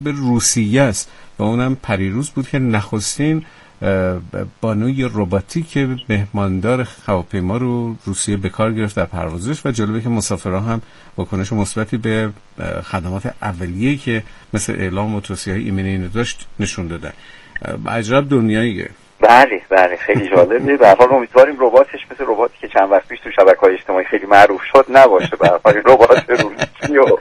به روسیه است و اونم پریروز بود که نخستین بانوی رباتیک مهماندار هواپیما رو روسیه به کار گرفت در پروازش و جالبه که مسافران هم واکنش مثبتی به خدمات اولیه‌ای که مثل اعلام و توصیه‌های ایمنی داشت نشون دادن. عجب دنیاییه. بله خیلی جالبه. به هر حال امیدواریم رباتش مثل رباتی که چند وقت پیش تو شبکه‌های اجتماعی خیلی معروف شد نباشه. به هر حال ربات روسی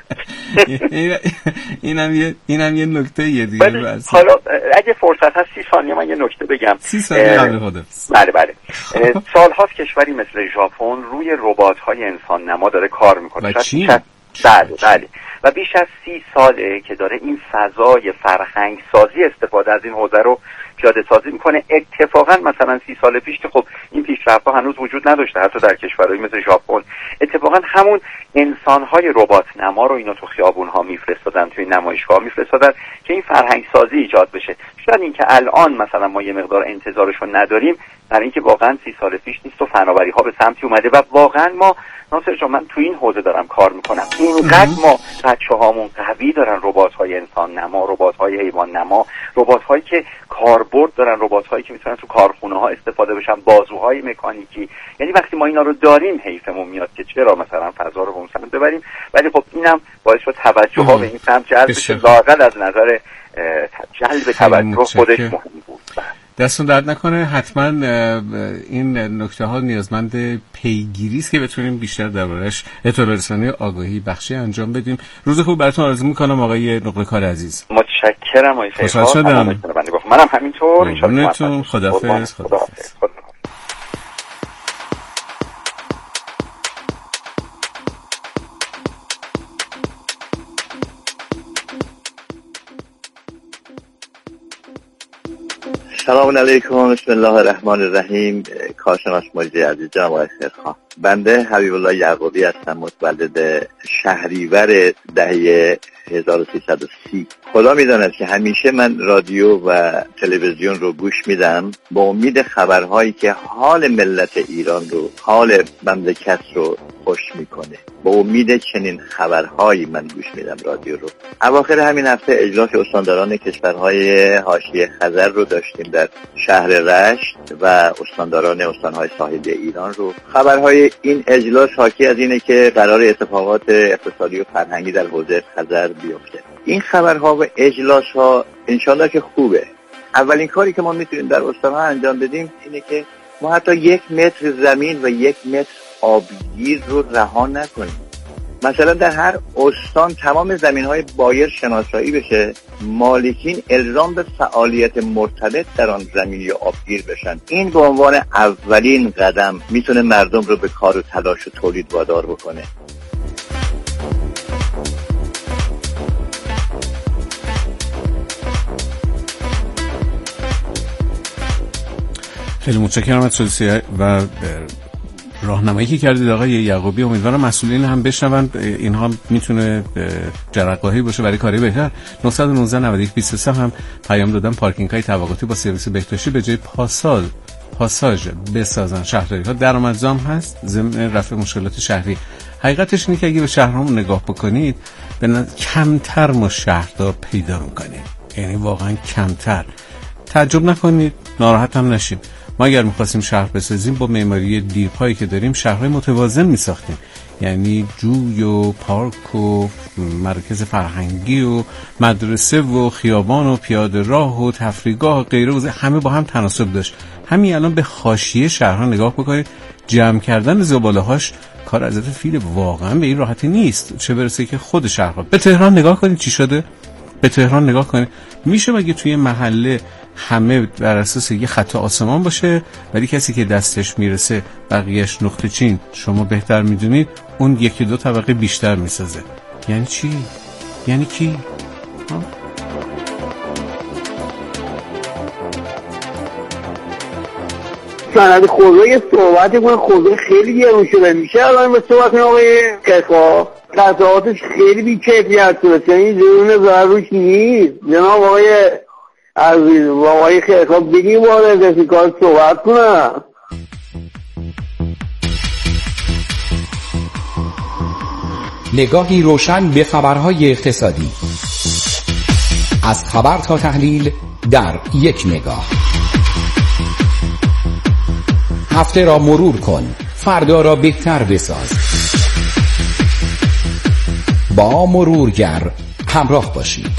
اینم یه نکته دیگه. حالا اگه فرصت هست 30 ثانیه من یه نکته بگم. 30 ثانیه قبل خودت. بله. سال‌هاست کشوری مثل ژاپن روی ربات‌های انسان نما داره کار میکنه. بله. و بیش از 30 ساله که داره این فضای فرهنگ سازی استفاده از این حوزه رو پیاده سازی میکنه. اتفاقا مثلا 30 سال پیش که خب این پیشرفت‌ها هنوز وجود نداشته حتی در کشورهایی مثل ژاپن، اتفاقا همون انسان‌های ربات نما رو اینا تو خیابون‌ها میفرستادن، توی نمایشگاه میفرستادن که این فرهنگ سازی ایجاد بشه. شاید اینکه الان مثلا ما یه مقدار انتظارشو نداریم برای اینکه واقعا 30 سال پیش نیست و فناوری‌ها به سمتی اومده و واقعا ما ناصر جان من تو این حوزه دارم کار میکنم. اینقدر ما بچه‌هامون قوی دارن ربات‌های انسان نما، ربات‌های حیوان نما، ربات‌هایی که کاربرد دارن، ربات‌هایی که میتونن تو کارخونه‌ها استفاده بشن، بازوهای مکانیکی. یعنی وقتی ما اینا رو داریم حیفمون میاد که چرا مثلا فضا رو به اون سمت ببریم. ولی خب اینم باعث شد توجه‌ها به این سمت جلب بشه. لااقل از نظر جلب توجه خودش مهم بود. دستون درد نکنه. حتما این نکته ها نیازمند پیگیری است که بتونیم بیشتر دربارش اطلاع رسانی آگاهی بخشی انجام بدیم. روز خوب براتون آرزو میکنم آقای نقله‌کار عزیز. متشکرم آقای خیلی. خوشحال شدم. منم همینطور. ان شاءالله. خداحافظ. سلام علیکم، بسم الله الرحمن الرحیم. کارشناس مجری عزیز جناب آقای خیرخواه، بنده حبیب الله یعقوبی هستم، متولد شهریور دهه 1330. خدا میداند که همیشه من رادیو و تلویزیون رو گوش میدم با امید خبرهایی که حال ملت ایران رو، حال مملکت رو خوش میکنه. با امید چنین خبرهایی من گوش میدم رادیو رو. اواخر همین هفته اجلاس استانداران کشورهای حاشیه خزر رو داشتیم در شهر رشت و استانداران استانهای ساحلی ایران رو. خبرهای این اجلاس حاکی از اینه که قرار اتفاقات اقتصادی و فرهنگی در حوزه خزر بیفته. این خبرها و اجلاسها انشالله که خوبه. اولین کاری که ما میتونیم در استانها انجام بدیم اینه که ما حتی 1 متر زمین و 1 متر آبگیر رو رها نکنیم. مثلا در هر استان تمام زمین‌های بایر شناسایی بشه، مالکین الزام به فعالیت مرتبط در آن زمین یا آبگیر بشن. این به عنوان اولین قدم میتونه مردم رو به کار و تلاش و تولید وادار بکنه. خیلی متشکرم از توصیه و راهنمایی که کردید آقای یعقوبی. امیدوارم مسئولین هم بشنون. اینها میتونه جرقه‌ای باشه برای کاری بهتر. 919 91 23 هم پیام دادم پارکینگ‌های طبقاتی با سرویس بهداشتی به جای پاساژ بسازن. شهرداری‌ها درآمدزام هست ضمن رفع مشکلات شهری. حقیقتش اینه که اگه به شهرامون نگاه بکنید کمتر ما شهردار پیدا می‌کنیم، یعنی واقعا کمتر. تعجب نکنید، ناراحت هم نشید. ما اگر می‌خواستیم شهر بسازیم با معماری دیرپایی که داریم شهرهای متوازن می‌ساختیم، یعنی جوی و پارک و مرکز فرهنگی و مدرسه و خیابان و پیاده راه و تفریحگاه و غیره و همه با هم تناسب داشت. همین الان به حاشیه شهرها نگاه بکنید، جمع کردن زباله‌هاش کار حضرت فیل واقعا به این راحتی نیست، چه برسه که خود شهرها. به تهران نگاه کنید چی شده. به تهران نگاه کنید. میشه مگه توی محله همه بر اساس یه خط آسمان باشه ولی کسی که دستش میرسه بقیهش نقطه چین؟ شما بهتر میدونید اون 1-2 طبقه بیشتر میسازه. یعنی چی؟ یعنی کی؟ سند خودروی صحبت کنه، خودرو خیلی گرون شده. میشه الان به صحبت آقای کسا قطعاتش خیلی بی‌کیفیت شده، یعنی درون ضروش نیست. جناب آقای عزیز و آقای خیرخواه بگیم وارد از این کار صحبت کنم. نگاهی روشن به خبرهای اقتصادی. از خبر تا تحلیل در یک نگاه. هفته را مرور کن، فردا را بهتر بساز. با مرورگر همراه باشید.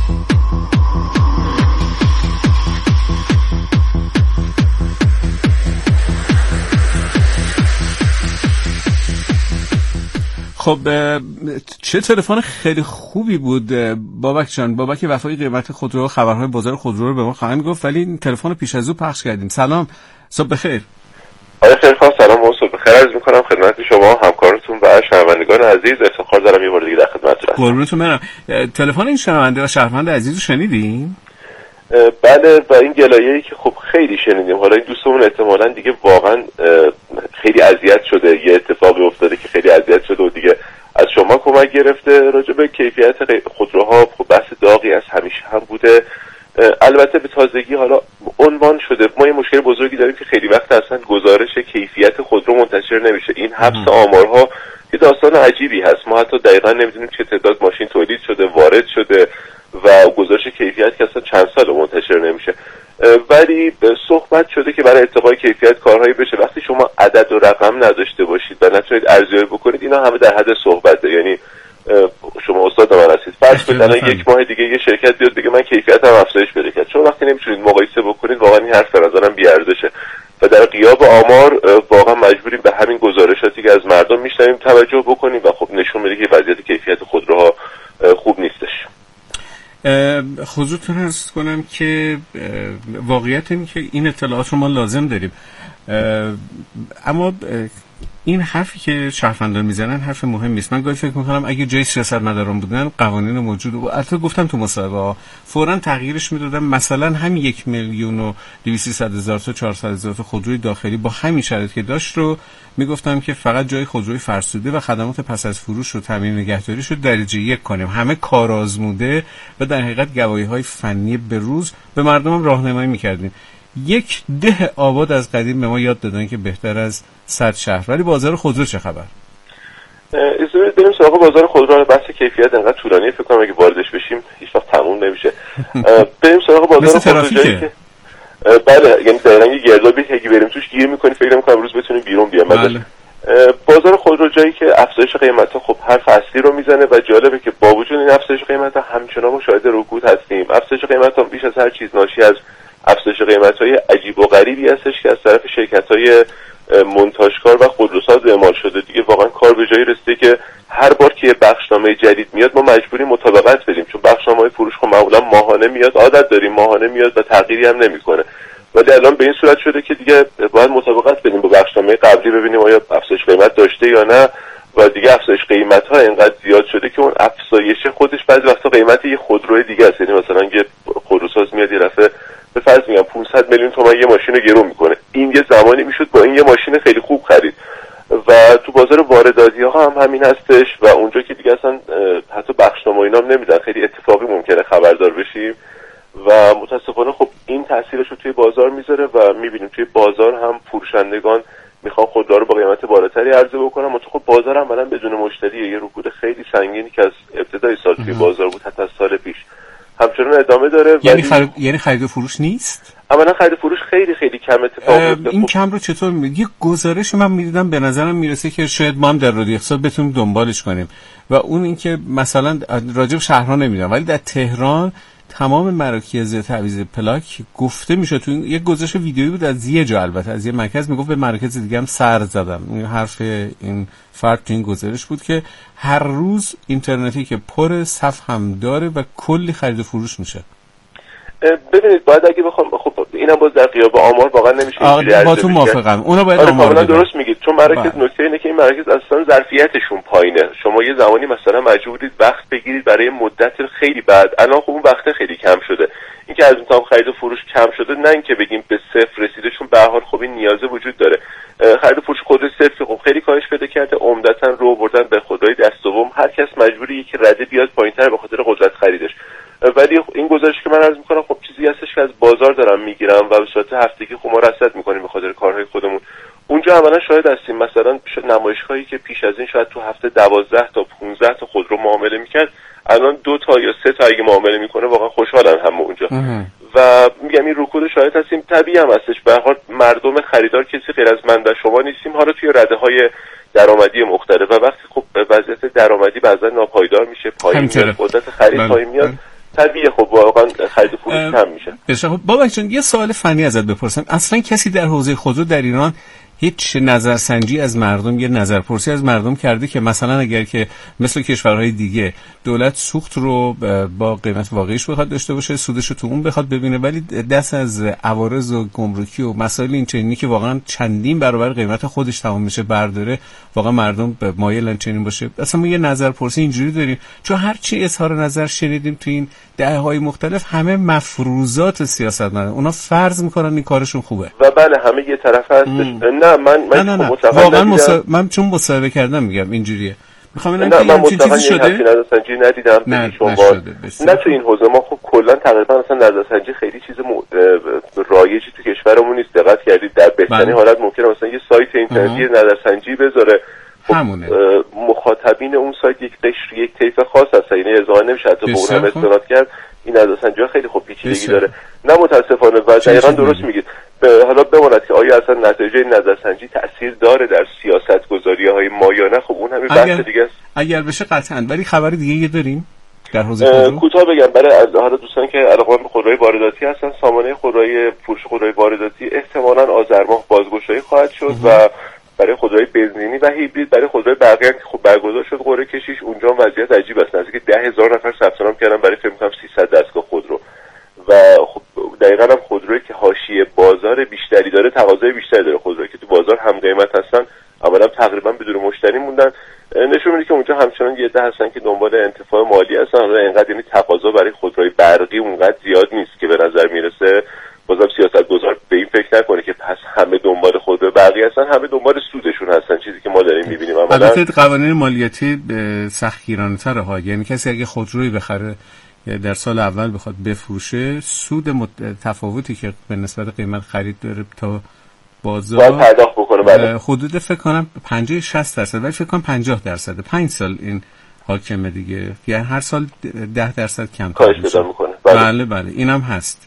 خب چه تلفن خیلی خوبی بود بابک جان. بابک وفایی قیمت خودرو، خبرهای بازار خودرو رو به ما خواهند گفت، ولی این تلفن پیش از او پخش کردیم. سلام، صبح بخیر. آقای خیرخواه سلام و صبح بخیر عرض میکنم خدمت شما، همکارتون و شنوندگان عزیز. افتخار دارم یه بار دیگه در خدمتتون هستم. قربونتون برم. تلفن این شنونده و شهروند عزیز رو شنیدین؟ بله، و این گلایه‌ای که خب خیلی شنیدیم. حالا این دوستمون احتمالاً دیگه واقعا خیلی اذیت شده، یه اتفاقی افتاده که خیلی اذیت شده و دیگه از شما کمک گرفته. راجع به کیفیت خودروها خب بحث داغی از همیشه هم بوده. البته به تازگی حالا عنوان شده. ما یه مشکل بزرگی داریم که خیلی وقت اصلا گزارش کیفیت خودرو منتشر نمیشه. این حبس آمارها یه داستان عجیبی هست. ما حتی دقیقاً نمیدونیم چه تعداد ماشین تولید شده، وارد شده و گزارش کیفیت که اصلا چند سال منتشر نمیشه. ولی صحبت شده که برای ارتقای کیفیت کارهایی بشه. وقتی شما عدد و رقم نداشته باشید و نتونید ارزیابی بکنید، اینا همه در حد صحبته. یعنی شما استاد من هستید، فرض کنید الان یک ماه دیگه یه شرکت بیاد بگه من کیفیتم افزایش پیدا کرد. چون وقتی نمیتونید مقایسه بکنید، واقعا این حرف به نظرم بی ارزشه و در غیاب آمار واقعا مجبوریم به همین گزارشاتی که از مردم میشنویم توجه بکنیم و خب نشون میده که وضعیت کیفیت خودروها خوب نیستش. حضورتون عرض کنم که واقعیت اینه که این اطلاعات رو ما لازم داریم، اما این حرفی که شهروندان میزنن حرف مهمی است. من گاهی فکر میکنم اگه جای سیاستمداران بودن، قوانین موجود و البته گفتم تو مصاحبه فوراً تغییرش میدادن. مثلا همین 1,200,000 تا 400,000 تا خودروی داخلی با همین شرایط که داشت رو میگفتم که فقط جای خودروی فرسوده و خدمات پس از فروش رو تامین نگهداریش رو درجه 1 کنیم. همه کارآزموده و در حقیقت گواهی‌های فنی به روز به مردم راهنمایی میکردیم. یک ده آباد از قدیم به ما یاد دادن که بهتر از 100 شهر. ولی بازار خودرو چه خبر؟ اجازه بریم سراغ بازار خودرو. بحث کیفیت انقدر طولانیه، فکر کنم اگه واردش بشیم هیچ وقت تموم نمیشه. بریم سراغ بازار خودرو که بله، یعنی دقیقاً یه گردابی که اگه بریم توش گیر می‌کنی، فکر نمی‌کنم امروز بتونیم بیرون بیایم. بله. بازار خودرو جایی که افزایش قیمت‌ها خب هر فصلی رو میزنه و جالبه که با وجود این افزایش قیمت‌ها همچنان ما شاهد رکود هستیم. افزایش قیمت‌ها بیش از هر چیز ناشی از افزایش قیمت‌های عجیب و غریبی هستش که از طرف شرکت‌های منتاجکار و خودروساز اعمال شده. دیگه واقعا کار به جایی رسیده که هر بار که یه بخشنامه جدید میاد ما مجبوریم مطابقت بدیم، چون بخشنامه‌های فروش خب معمولا ماهانه میاد، عادت داریم ماهانه میاد و تغییری هم نمیکنه. ولی الان به این صورت شده که دیگه باید مطابقت بدیم با بخشنامه قبلی، ببینیم آیا افزایش قیمت داشته یا نه. و دیگه افزایش قیمت‌ها اینقدر زیاد شده که اون افزایش خودش بعضی وقتا قیمت یه خودروی دیگه است. یعنی مثلا یه خودروساز میاد یه دفعه به فرض میگم 500 میلیون تومان یه ماشین رو گرون میکنه. این یه زمانی میشد با این یه ماشین خیلی خوب خرید. و تو بازار وارداتی‌ها هم همین هستش و اونجا که دیگه اصلا حتی بخشنامه اینا هم نمیدن، خیلی اتفاقی ممکنه خبردار بشیم و متاسفانه خب این تاثیرش رو توی بازار میذاره و میبینیم توی بازار هم فروشندگان میخوان خودرو رو با قیمت بالاتری عرضه بکنن. منتها خب بازار عملاً بدون مشتری، یه رکود خیلی سنگینی که از ابتدای سال توی بازار بود حتی از سال پیش همچنان ادامه داره. یعنی خرید و فروش نیست؟ عملاً خرید و فروش خیلی خیلی کم اتفاق میفته. این کم رو چطور یه گزارش من میدیدم به نظرم میرسه که شاید ما هم در رادیو اقتصاد بتونیم دنبالش کنیم و اون این که مثلا راجع به شهرها نمیدونم ولی در تهران تمام مراکز تعویض پلاک گفته میشه. تو یک گزارش ویدیویی بود از یه جا، البته از یه مرکز، میگفت به مراکز دیگه هم سر زدم. این حرف این فرد تو این گزارش بود که هر روز اینترنتی که پر صف هم داره و کلی خرید و فروش میشه. ببینید باید اگه بخوام خب اینم باز در غیاب آمار واقعا نمیشه اینجوری با تو موافقم. اونو باید آمار بدید. درست میگید، چون مراکز نکته اینه که این مراکز اصلا ظرفیتشون پایینه. شما یه زمانی مثلا مجبورید وقت بگیرید برای مدت خیلی بعد. الان خب اون وقت خیلی کم شده. اینکه از اون خرید و فروش کم شده نه اینکه بگیم به صفر رسیده، چون به هر حال خب این نیازه وجود داره. خرید و فروش خودرو صفر خب خیلی کاهش پیدا کرده، عمدتاً رو بردن به خودروی دست دوم. هر کس مجبوری یک رده بیاد پایین‌تر به خاطر قدرت خریدش. ولی این گزارشی که من عرض میکنم خب چیزی هستش که از بازار دارم میگیرم و به صورت هفتگی خب ما رصد میکنیم به خاطر کارهای خودمون. اونجا عملا شاهد هستیم مثلا نمایشگاهی که پیش از این شاید تو هفته 12 تا 15 تا خودرو معامله میکرد، الان 2 تا یا 3 تا اگه معامله میکنه واقعا خوشحالن هم اونجا. و میگم این رکود شاهد هستیم. طبیعی هم هستش، به هر حال مردم خریدار کسی غیر از من و شما نیستیم، حالا توی رده‌های درآمدی مختلف، و وقتی خب وضعیت درآمدی بعضا ناپایدار میشه، پایین میاد، قدرت خرید پایین میاد، طبیعیه خب واقعا خرید فروش کم میشه. بسیار بابک جان، یه سوال فنی ازت بپرسم. اصلا کسی در حوزه خودرو در ایران هیچ نظرسنجی از مردم، یه نظرپرسی از مردم کرده که مثلا اگر که مثل کشورهای دیگه دولت سوخت رو با قیمت واقعیش بخواد داشته باشه، سودش رو تو اون بخواد ببینه، ولی دست از عوارض و گمرکی و مسائل این چنینی که واقعا چندین برابر قیمت خودش تمام میشه برداره، واقعا مردم مایلن چنین باشه. اصلا ما یه نظرپرسی اینجوری داریم، چون هر چی اظهار نظر شنیدیم تو این دهه‌های مختلف همه مفروضات سیاستمداران، اونا فرض میکنن این کارشون خوبه و بله همه یه طرف هستش. نه من واقعا من چون مصاحبه کردم میگم اینجوریه. میخوام ببینم که همین چیزی شده. من نظرسنجی ندیدم. نه تو این حوزه ما خب کلا تقریبا مثلا نظرسنجی خیلی چیز رایجی تو کشورمون نیست. دقت کردید در بهترین حالت ممکنه مثلا یه سایت اینترنتی نظرسنجی بذاره، مخاطبین اون سایت یک قشر یک طیف خاص هست، یعنی اظهار نمیشه حتی به اون هم استناد کرد. این نظرسنجی خیلی خوب پیچیدگی داره. نه متاسفانه و دقیقاً درست میگید. حالا بماند که آیا اصلا نتایج این نظرسنجی تأثیر داره در سیاست‌گذاری‌های ما یا نه، خب اون همین بحث دیگه است. اگر بشه قطعاً. ولی خبر دیگه داریم در حوزه خودرو. کوتاه بگم برای حالا دوستان که علاقه‌مند به خودروهای وارداتی هستن، سامانه خودروهای فروش خودروهای وارداتی احتمالاً آذر ماه بازگشایی خواهد شد و برای خودروهای بنزینی و هیبرید، برای خودروهای برقی که خب برگزار شد قرعه کشیش، اونجا وضعیت عجیب است. نزدیک 10,000 نفر ثبت نام کردن برای فکر کنم 300 دستگاه خودرو و خب دقیقاً هم خودرویی که حاشیه بازار بیشتری داره، تقاضای بیشتری داره. خودرویی که تو بازار هم قیمت هستن اولا تقریبا بدون مشتری موندن، نشون میده که اونجا همچنان یه عده هستن که دنبال انتفاع مالی هستن. حالا اینقدر یعنی تقاضا برای خودروی برقی اونقدر زیاد نیست که به نظر میرسه بازم سیاستگزار به این فکر نکنه که پس همه دنبال خودرو برقی هستن، همه دنبال سودشون هستن، چیزی که ما داریم میبینیم. البته قوانین مالیاتی سختگیرانه‌تره ها، یعنی کسی اگه خودرویی بخره در سال اول بخواد بفروشه، سود تفاوتی که به نسبت قیمت خرید داره تا بازار پرداخت بکنه. بله حدود فکر کنم 50-60%، ولی فکر کنم 50%. 5 سال این حاکمه دیگه، یعنی هر سال 10% کمتر میکنه. بله اینم هست.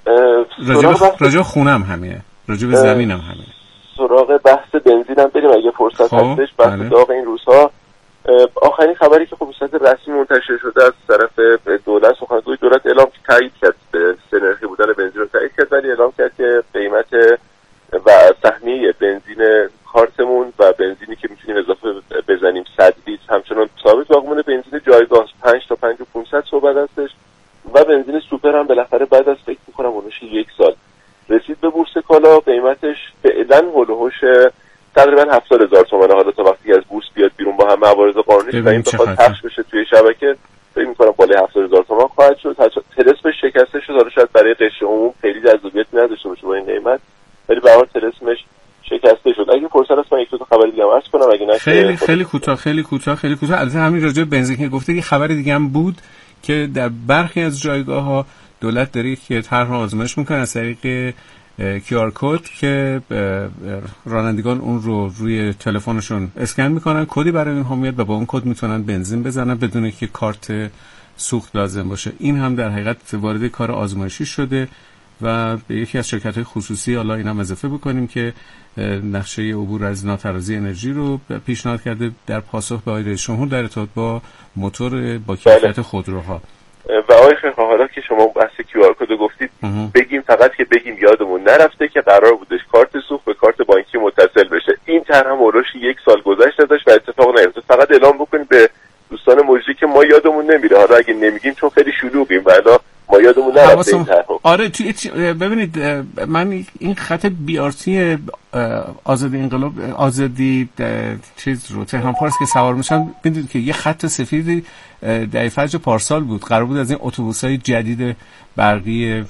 راجع خونم همینه، راجع به زمینم همینه. سراغ بحث بنزینم بریم اگه فرصت هستش. بحث داغ این روزها، آخرین خبری که خب به صورت رسمی منتشر شده از طرف دولت، سخنگوی دولت اعلام تایید کرد، به نرخی بودن بنزین رو تایید کرد، ولی اعلام کرد که قیمت و سهمیه بنزین کارتمون و بنزینی که میتونیم اضافه بزنیم 100 لیتر همچنان ثابت باقی مونده. بنزین جایگاه 5 تا 5500 صحبت هستش و بنزین سوپر هم بالاخره بعد از فکر می‌کنم اونش 1 سال رسید به بورس کالا. قیمتش فعلا هولوهوش تقریبا 70,000 تومان. حالا تا وقتی از بورس بیاد بیرون با هم عوارض قانونی و این بخواد پخش بشه توی شبکه، فکر می‌کنم بالای 70,000 تومان خواهد شد. طلسمش شکسته شد، حالا شاید برای قشر عموم خیلی جذابیتی نداشته باشه با این قیمت، ولی به هر حال طلسمش شکسته شد. اگه فرصت هست من یک دو تا خبر دیگه عرض کنم، اگه نه خیلی کوتاه. البته همین راجع به بنزین که گفته، یه خبر دیگه هم بود که در برخی از جایگاه‌ها دولت داره که طرح آزمایش میکنه از طریق QR کد که رانندگان اون رو روی تلفنشون اسکن میکنن، کدی برای اینها میاد و با اون کد میتونن بنزین بزنن بدون که کارت سوخت لازم باشه. این هم در حقیقت وارد کار آزمایشی شده و به یکی از شرکت‌های خصوصی، حالا اینم اضافه بکنیم که نقشه عبور از ناترازی انرژی رو پیشنهاد کرده در پاسخ به آقای رئیس جمهور در ارتباط با موتور با کیفیت خودروها. و آقای خیرخواه، حالا که شما بحث QR کد گفتید، بگیم فقط که بگیم یادمون نرفته که قرار بودش کارت سوخت به کارت بانکی متصل بشه. این طرح هم اولش 1 سال گذشته داشت و اتفاق نیفتاد. فقط اعلام بکنیم به دوستان مجری که ما یادمون نمیره، حالا اگه نمیگیم چون خیلی شلوغیم ولی ما یادمون نرفته این طرح. آره ببینید، من این خط BRT آزادی انقلاب آزادی چیز رو تهران پارس که سوار میشن، ببینید که یه خط سفیدی در فجر پارسال بود، قرار بود از این اتوبوس‌های جدید برقی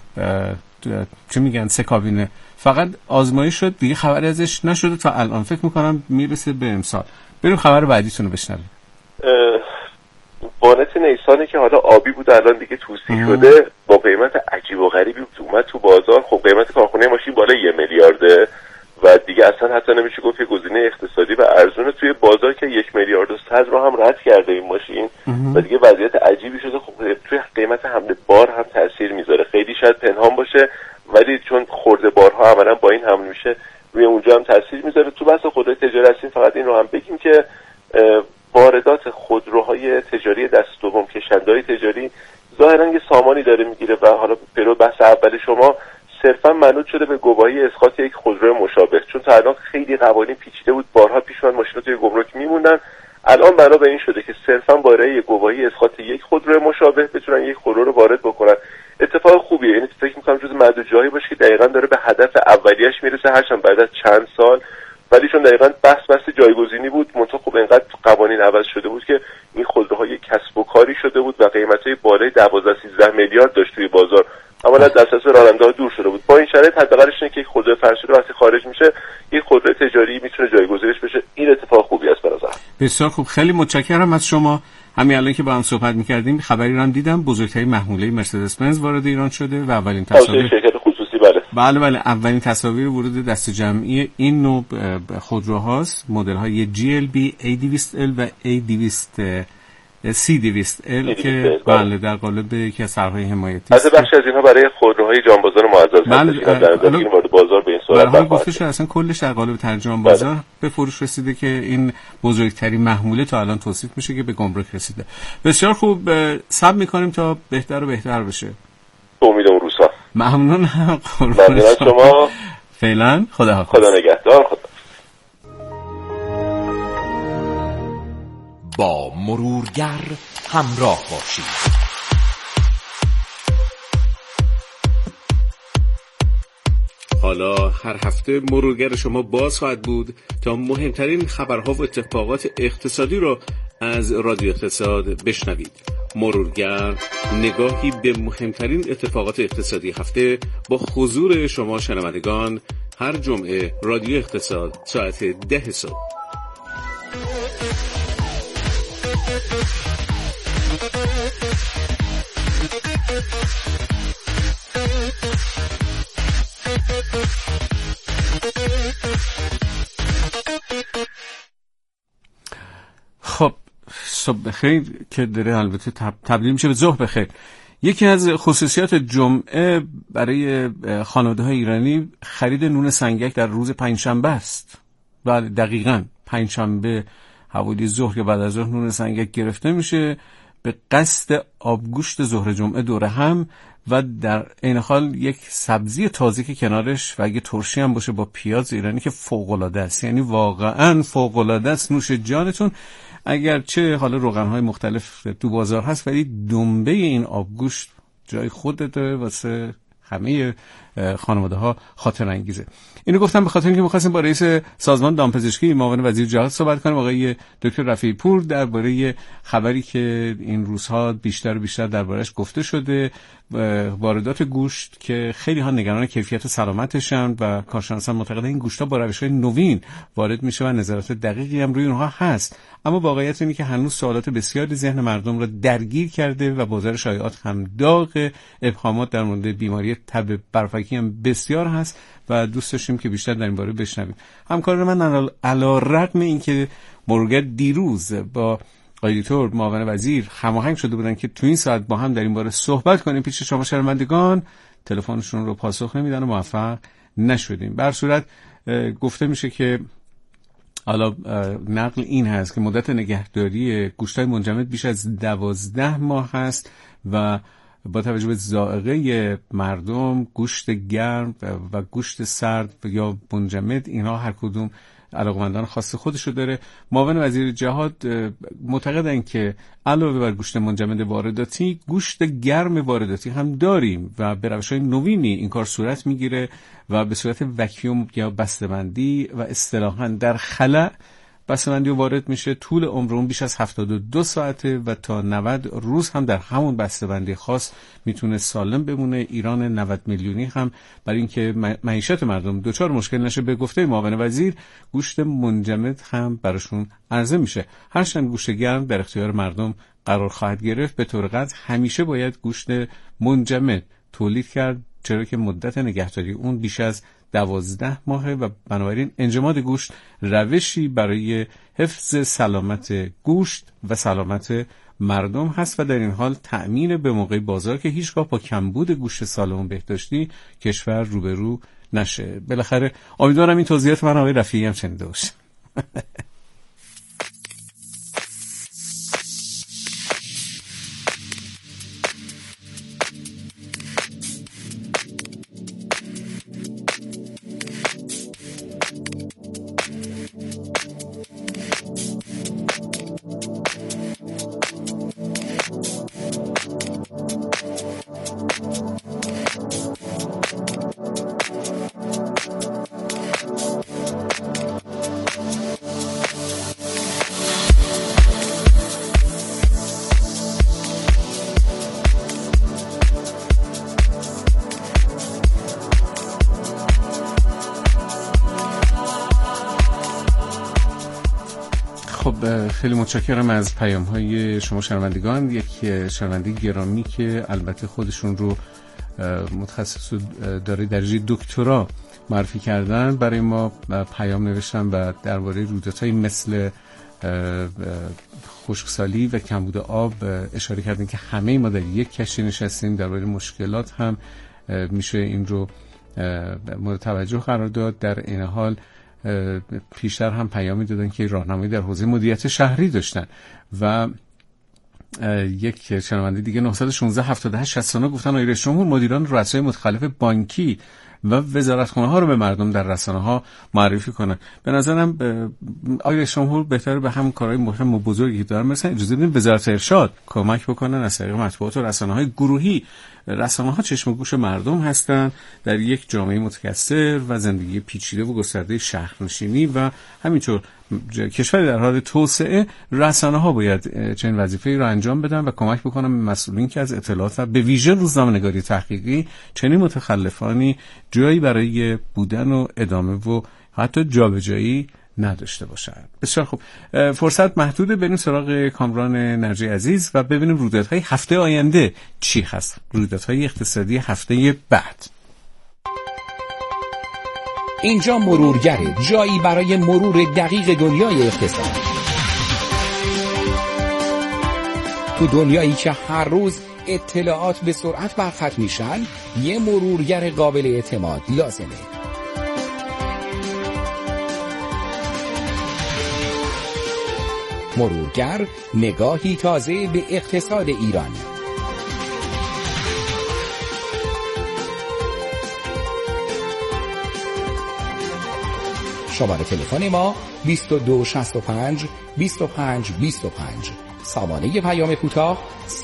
چه میگن 3 کابینه، فقط آزمایش شد دیگه، خبری ازش نشده تا الان. فکر میکنم میرسه به امسال. بریم خبر بعدیتون رو بشنویم. وانت نیسانی که حالا آبی بود الان دیگه توسی شده با قیمت عجیب و غریبی اومد تو بازار. خب قیمت کارخونه ماشین بالای 1 میلیارده و دیگه اصلا حتی نمیشه گفت که گزینه اقتصادی و ارزونه توی بازار که 1 میلیارد و 100 رو هم رد کرده این ماشین و دیگه وضعیت عجیبی شده. خب توی قیمت حمل بار هم تاثیر میذاره. خیلی شاید پنهان باشه ولی چون خورده بارها عملا با این حمل میشه روی اونجا هم تاثیر میذاره. تو بحث خودروی تجاری هستیم فقط این رو هم بگیم که واردات خودروهای تجاری دست دوم کشنده‌های تجاری ظاهرا یه سامانی داره میگیره و حالا پرو بحث اول شما صرفا منوط شده به گواهی اسقاط یک خودرو مشابه، چون تا الان خیلی قوانین پیچیده بود، بارها پیش اومد ماشینا توی گمرک میموندن. الان بنا به این شده که صرفا برای گواهی اسقاط یک خودرو مشابه بتونن یک خودرو رو وارد بکنن. اتفاق خوبیه، یعنی فکر می‌کنم جز معدود جایی باشه که دقیقاً داره به هدف اولیه‌اش میرسه، هرچند بعد از چند سال، ولی چون دقیقاً بحث جایگزینی بود، منتها خب اینقدر قوانین عوض شده بود که این خودروهای کسب و کاری شده بود و قیمت‌های بالای 12-13 میلیارد داشت توی بازار، اما از دسترس راننده‌ها دور شده بود. با این شرایط حداقلش اینه که یک خودرو فرسوده وقتی خارج میشه یک خودرو تجاری میتونه جایگزینش بشه. این اتفاق خوبی است به نظر. بسیار خوب، خیلی متشکرم از شما. همین الان که با هم صحبت می‌کردیم خبری رو هم دیدم، بزرگترین محموله مرسدس بنز وارد ایران شده و اولین تصاویر شرکت خصوصی بله اولین تصاویر ورود دست جمعی این نوع خودروهاست، مدل‌های GLB A200L و C200L که بله در قالب یکی از سرهای حمایتی است. بخش از اینها برای خودروهای جانبازار معزز هست که در وارد بازار به این صورت گفته شده اصلا کلش در قالب ترجمان بازار به فروش رسیده که این بزرگترین محموله تا الان توصیف میشه که به گمرک رسیده. بسیار خوب، صبر می‌کنیم تا بهتر و بهتر بشه. امید اون روزها. ممنون شما. فعلا خدا نگهدار. با مرورگر همراه باشید. حالا هر هفته مرورگر شما باز خواهد بود تا مهمترین خبرها و اتفاقات اقتصادی رو از رادیو اقتصاد بشنوید. مرورگر، نگاهی به مهمترین اتفاقات اقتصادی هفته با حضور شما شنوندگان، هر جمعه رادیو اقتصاد ساعت 10 صبح. خب صبح بخیر که داره البته تبدیل میشه به ظهر بخیر. یکی از خصوصیات جمعه برای خانواده‌های ایرانی خرید نون سنگک در روز پنجشنبه است. بله دقیقاً پنجشنبه حوالی ظهر یا بعد از ظهر نون سنگک گرفته میشه به قصد آبگوشت ظهر جمعه دوره هم و در این حال یک سبزی تازه که کنارش و اگه ترشی هم باشه با پیاز ایرانی که فوق‌العاده است، یعنی واقعاً فوق‌العاده است. نوش جانتون. اگرچه حالا روغن‌های مختلف تو بازار هست ولی دنبه این آبگوشت جای خودته واسه همه خانواده‌ها خاطر انگیزه. اینو گفتم به خاطر اینکه می‌خواستیم با رئیس سازمان دامپزشکی معاون وزیر جهاد صحبت کنیم، آقای دکتر رفیعی پور، درباره خبری که این روزها بیشتر و بیشتر دربارش گفته شده، واردات گوشت که خیلی ها نگران کیفیت و سلامتشن و کارشناسان معتقدن این گوشت‌ها با روش‌های نوین وارد میشه و نظارت دقیقی هم روی اونها هست، اما واقعیت اینه که هنوز سوالات بسیاری ذهن مردم را درگیر کرده و بازار شایعات هم داغ، ابهامات در مورد بیماری تب برفکی هم بسیار هست و دوست داشتیم که بیشتر در این باره بشنویم. همکار من علی‌رغم اینکه مرورگر دیروز با آقای دکتر معاون وزیر هماهنگ شده بودن که تو این ساعت با هم در این باره صحبت کنیم، پیش شما شنوندگان تلفنشون رو پاسخ نمیدن و موفق نشدیم. به هر صورت گفته میشه که حالا نقل این هست که مدت نگهداری گوشت‌های منجمد بیش از 12 ماه هست و با توجه به ذائقه مردم گوشت گرم و گوشت سرد یا منجمد اینها هر کدوم علاقمندان خاص خودشو داره. معاون وزیر جهاد معتقدن که علاوه بر گوشت منجمد وارداتی گوشت گرم وارداتی هم داریم و به روش‌های نوینی این کار صورت میگیره و به صورت وکیوم یا بسته‌بندی و اصطلاحاً در خلا بسته‌بندی وارد میشه. طول عمر اون بیش از 72 ساعته و تا 90 روز هم در همون بسته‌بندی خاص میتونه سالم بمونه. ایران 90 میلیونی هم برای اینکه معیشت مردم دچار مشکل نشه، به گفته معاون وزیر گوشت منجمد هم براشون عرضه میشه. هرچند گوشت گرم در اختیار مردم قرار خواهد گرفت، به طور قطع همیشه باید گوشت منجمد تولید کرد، چرا که مدت نگهداری اون بیش از 12 ماهه و بنابراین انجماد گوشت روشی برای حفظ سلامت گوشت و سلامت مردم هست و در این حال تأمین به موقع بازار که هیچگاه با کمبود گوشت سالم و بهداشتی کشور روبرو نشه. بالاخره امیدوارم این توضیحات من آقای رفیعی هم شنیده باشه. خیلی متشکرم از پیام‌های شما شنوندگان. یک شنونده گرامی که البته خودشون رو متخصص داره درجه دکترا معرفی کردن برای ما پیام نوشتن و درباره رویدادهایی مثل خشکسالی و کمبود آب اشاره کردن که همه ما در یک کشتی نشستیم. درباره مشکلات هم میشه این رو مورد توجه قرار داد. در این حال پیشتر هم پیامی دادن که راهنمایی در حوزه مدیریت شهری داشتن و یک شنونده دیگه 916 78 69 گفتن آقای رئیس جمهور مدیران رؤسای متخلف بانکی و وزارتخانه ها رو به مردم در رسانه ها معرفی کنن. به نظرم آقای رئیس جمهور بهتره به همون کارهای مهم و بزرگی که دارن مثلا اجازه بدین وزارت ارشاد کمک بکنن از طریق مطبوعات و رسانه های گروهی. رسانه ها چشم و گوش مردم هستند در یک جامعه متکثر و زندگی پیچیده و گسترده شهرنشینی و همینطور کشور در حال توسعه. رسانه ها باید چنین وظیفه‌ای را انجام بدن و کمک بکنن به مسئولین که از اطلاعات و به ویژه روزنامه‌نگاری تحقیقی چنین متخلفانی جایی برای بودن و ادامه و حتی جابجایی نداشته باشند. بسیار خوب، فرصت محدوده، بریم سراغ کامران نرجی عزیز و ببینیم رویدادهای هفته آینده چی هست، رویدادهای اقتصادی هفته بعد. اینجا مرورگره، جایی برای مرور دقیق دنیای اقتصاد. تو دنیایی که هر روز اطلاعات به سرعت برخط میشن، یه مرورگر قابل اعتماد لازمه. مرورگر، نگاهی تازه به اقتصاد ایران. شماره تلفن ما 2265 25 25. سامانه پیام کوتاه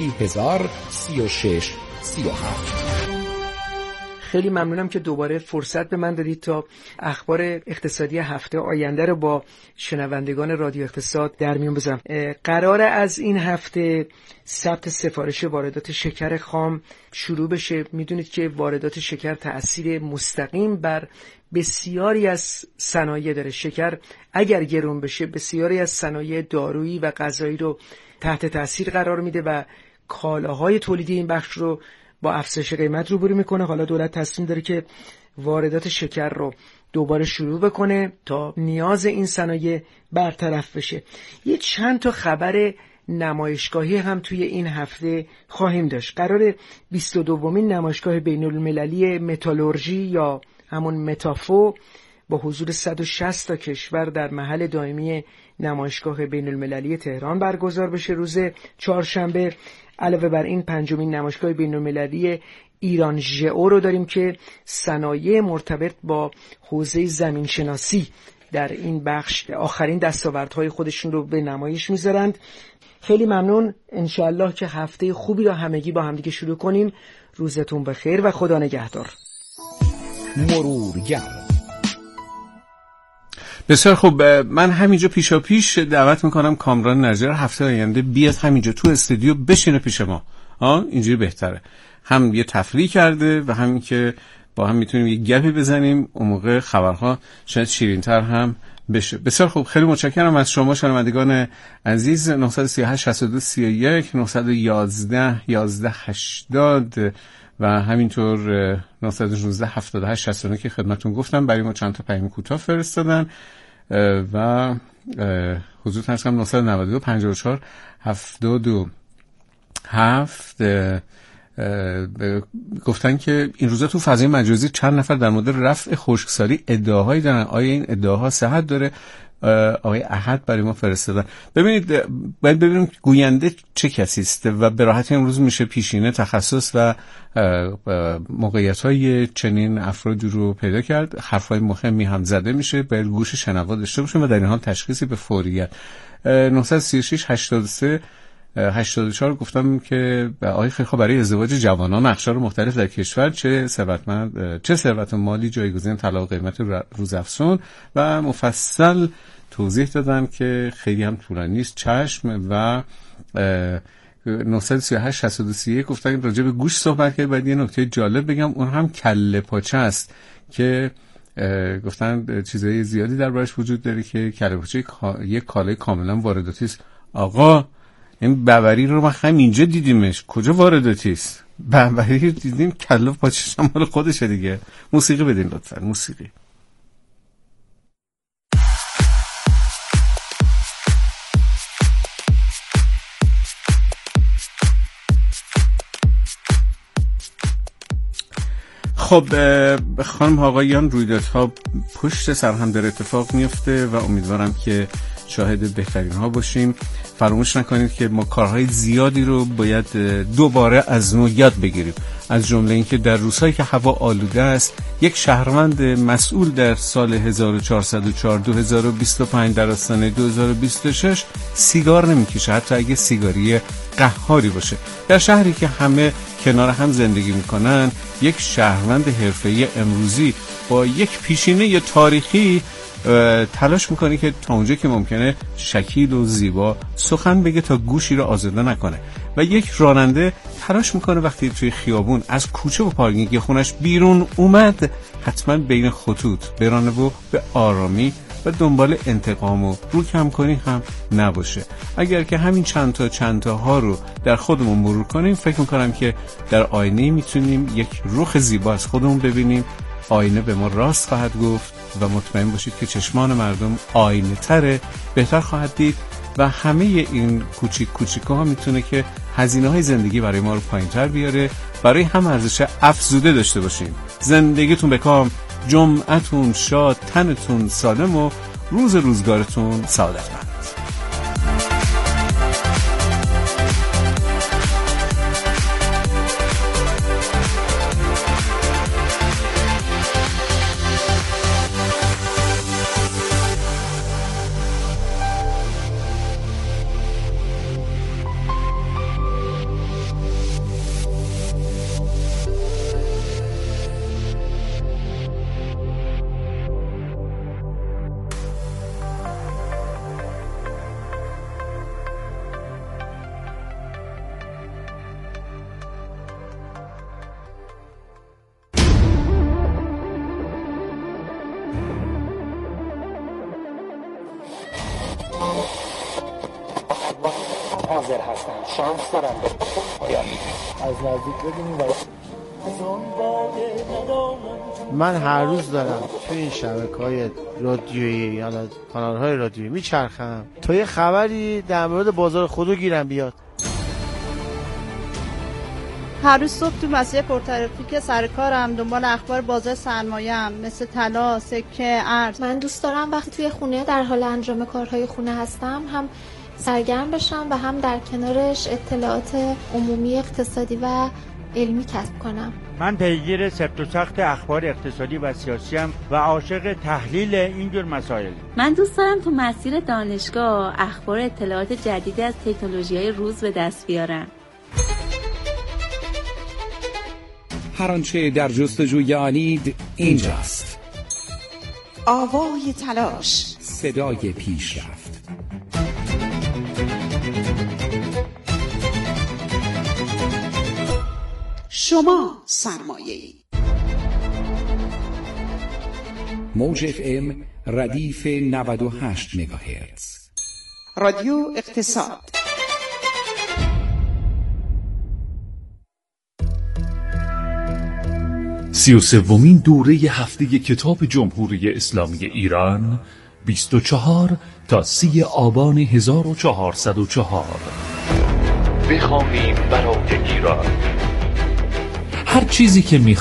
30036 37. خیلی ممنونم که دوباره فرصت به من دادید تا اخبار اقتصادی هفته آینده رو با شنوندگان رادیو اقتصاد در میون بذارم. قرار از این هفته ثبت سفارش واردات شکر خام شروع بشه. میدونید که واردات شکر تأثیر مستقیم بر بسیاری از صنایع داره. شکر اگر گران بشه بسیاری از صنایع دارویی و غذایی رو تحت تأثیر قرار میده و کالاهای تولیدی این بخش رو با افزایش قیمت روبرو میکنه. حالا دولت تصمیم داره که واردات شکر رو دوباره شروع بکنه تا نیاز این صنایع برطرف بشه. یه چند تا خبر نمایشگاهی هم توی این هفته خواهیم داشت. قرار 22مین نمایشگاه بین‌المللی متالورژی یا همون متافو با حضور 160 تا کشور در محل دائمی نمایشگاه بین‌المللی تهران برگزار بشه روز چهارشنبه. علاوه بر این 5مین نمایشگاه بین‌المللی ایران ژئو رو داریم که صنایع مرتبط با حوزه زمینشناسی در این بخش آخرین دستاوردهای خودشون رو به نمایش میذارند. خیلی ممنون. انشاءالله که هفته خوبی رو همگی با همدیگه شروع کنیم. روزتون بخیر و خدا نگهدار. مرورگر. بسیار خوب، من همینجا پیشا پیش دعوت میکنم کامران نرجی هفته آینده بیاد همینجا تو استودیو بشینه پیش ما. اینجوری بهتره، هم یه تفریح کرده و همین که با هم میتونیم یه گپی بزنیم. اون موقع خبرها شاید شیرین‌تر هم بشه. بسیار خوب، خیلی متشکرم از شما شنوندگان عزیز. 938 62 31 911 11 80 و همینطور 916 78 69 که خدمتون گفتم برای ما چند تا پیام کوتاه فرستادن و حضور هست کنم 992 54 72 7 گفتن که این روزا تو فضای مجازی چند نفر در مورد رفع خشکسالی ادعاهایی دارن. آیا این ادعاها صحت داره؟ آقای احد برای ما فرستادن. ببینید، باید ببینیم گوینده چه کسی است و به راحتی امروز میشه پیشینه تخصص و موقعیت‌های چنین افرادی رو پیدا کرد. حرفای مهمی هم زده میشه، باید گوش شنوا داشته باشیم و در این حال تشخیصی به فوریت. 936 83 84 گفتم که آقای خیلی خوب، برای ازدواج جوانان اقشار مختلف در کشور چه ثروت مالی جایگزین طلا و قیمت روزافزون و مفصل توضیح دادن که خیلی هم طولانی نیست. چشم. و 938 62 گفتن راجع به گوش صحبت کرد. بعد یه نکته جالب بگم، اون هم کله پاچه است که گفتن چیزای زیادی دربارش وجود داره که کله پاچه یک کالای کاملا وارداتی است. آقا این ببری رو ما اینجا دیدیمش، کجا وارداتی است؟ ببری رو دیدیم، کله پاچش هم مال خودشه دیگه. موسیقی بدین لطفا، موسیقی. خب خانم آقایان، رویدادها پشت سر هم در اتفاق میفته و امیدوارم که شاهد بهترین ها باشیم. فراموش نکنید که ما کارهای زیادی رو باید دوباره از نو یاد بگیریم، از جمله اینکه در روزهایی که هوا آلوده است یک شهروند مسئول در سال 1404 2025 در آستانه 2026 سیگار نمیکشه، حتی اگه سیگاری قهاری باشه. در شهری که همه کنار هم زندگی میکنن، یک شهروند حرفه‌ای امروزی با یک پیشینه تاریخی تلاش میکنه که تا اونجا که ممکنه شکیل و زیبا سخن بگه تا گوشی رو آزرده نکنه، و یک راننده تلاش میکنه وقتی توی خیابون از کوچه و پارکینگ خونش بیرون اومد حتما بین خطوط برانه و به آرامی و دنبال انتقام و رو کم کنی هم نباشه. اگر که همین چند تا ها رو در خودمون مرور کنیم، فکر میکنم که در آینه میتونیم یک رخ زیبا از خودمون ببینیم. آینه به ما راست خواهد گفت و مطمئن باشید که چشمان مردم آینه تره، بهتر خواهد دید و همه این کوچیک‌ها ها میتونه که هزینه‌های زندگی برای ما رو پایین‌تر بیاره. برای هم ارزش افزوده داشته باشیم. زندگیتون بکام، جمعتون شاد، تنتون سالم و روزگارتون سعادتمند. حاضر هستم، شانس دارم از نزدیک ببینیم. من هر روز دارم توی این شبکه‌های رادیویی یا کانال‌های رادیویی میچرخم تا یه خبری در مورد بازار خودرو گیرم بیاد. هر روز صبح تو مسیر پرترافیک سر کارم دنبال اخبار بازار سرمایه‌ام، مثل طلا، سکه، ارز. من دوست دارم وقتی توی خونه در حال انجام کارهای خونه هستم هم سرگرم بشم و هم در کنارش اطلاعات عمومی اقتصادی و علمی کسب کنم. من پیگیر سفت و سخت اخبار اقتصادی و سیاسیم و عاشق تحلیل اینجور مسائل. من دوست دارم تو مسیر دانشگاه اخبار اطلاعات جدید از تکنولوژی‌های روز به دست بیارم. هر آنچه در جستجوی آنید اینجاست. آوای تلاش، صدای پیشرفت. شما سرمایه‌ای. موج FM ردیف 98 مگاهرتز. رادیو اقتصاد. سی و سومین دوره هفته کتاب جمهوری اسلامی ایران 24 تا 30 آبان 1404. بخوانیم برای ایران. هر چیزی که